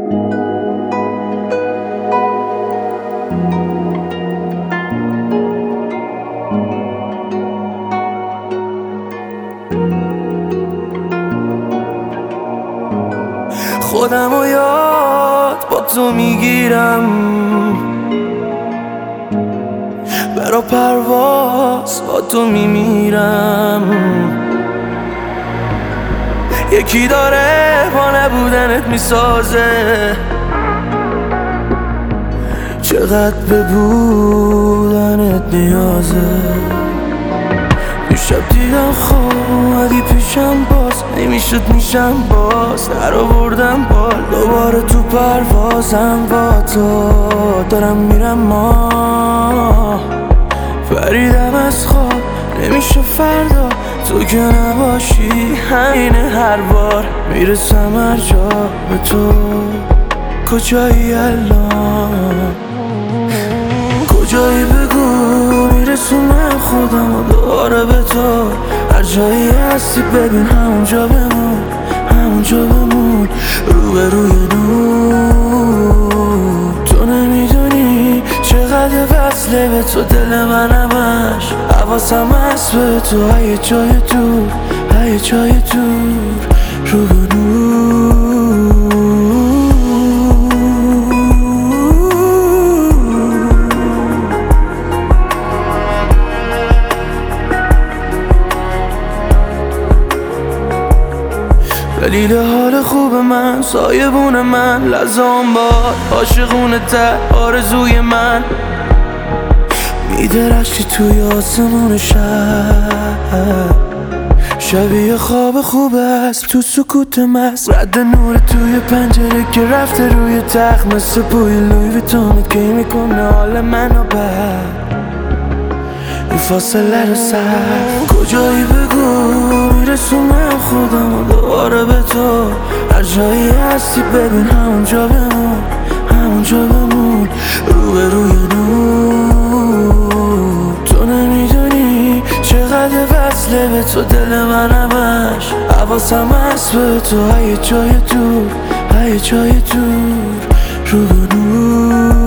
خودمو یاد با تو میگیرم، برا پرواز با تو میمیرم. یکی داره با نبودنت میسازه، چقدر به بودنت نیازه. شب دیدم اومدی پیشم، باز نمیشد میشم باز، در آوردم بال دوباره تو پروازم با تو. دارم میرم ما پریدم از خواب، نمیشه فردا تو که نباشی. همینه هر بار میرسم هر جا به تو. کجایی الان؟ کجایی بگو، میرسونم خودم و دوباره به تو. هر جایی هستی ببین همونجا بمون، همونجا بمون، رو به روی نور. تو نمیدونی چقدر وصله به تو دل من همش، حواسم هست به تو. های جای دور، های جای دور، رو به نور. دلیل حال خوب من، سایبون من، لزام باد عاشقونه ته آرزوی من. میدرخشی توی آسمون شب، شبیه خواب خوب است تو سکوت مست. رد نور توی پنجره که رفته روی تخت، مثل بوی لوی ویتونت که میکنه حال منو بد. این فاصله رو سر کجایی بگو، میرسونم خودم و دوباره به تو. هر جایی هستی ببین همونجا بمون، همونجا بمون، رو به روی نور. تو نمیدونی چقدر وصله به تو دل من همش، حواسم هست به تو. های جای دور، های جای دور، رو به نور.